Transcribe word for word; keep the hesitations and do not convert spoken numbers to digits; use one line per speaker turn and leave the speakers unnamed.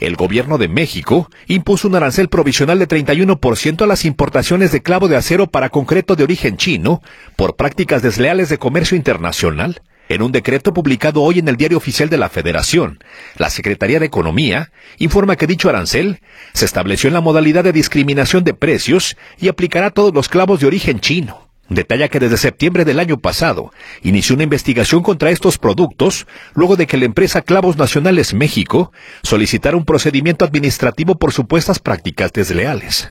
El gobierno de México impuso un arancel provisional de treinta y uno por ciento a las importaciones de clavo de acero para concreto de origen chino por prácticas desleales de comercio internacional. En un decreto publicado hoy en el Diario Oficial de la Federación, la Secretaría de Economía informa que dicho arancel se estableció en la modalidad de discriminación de precios y aplicará a todos los clavos de origen chino. Detalla que desde septiembre del año pasado inició una investigación contra estos productos luego de que la empresa Clavos Nacionales México solicitara un procedimiento administrativo por supuestas prácticas desleales.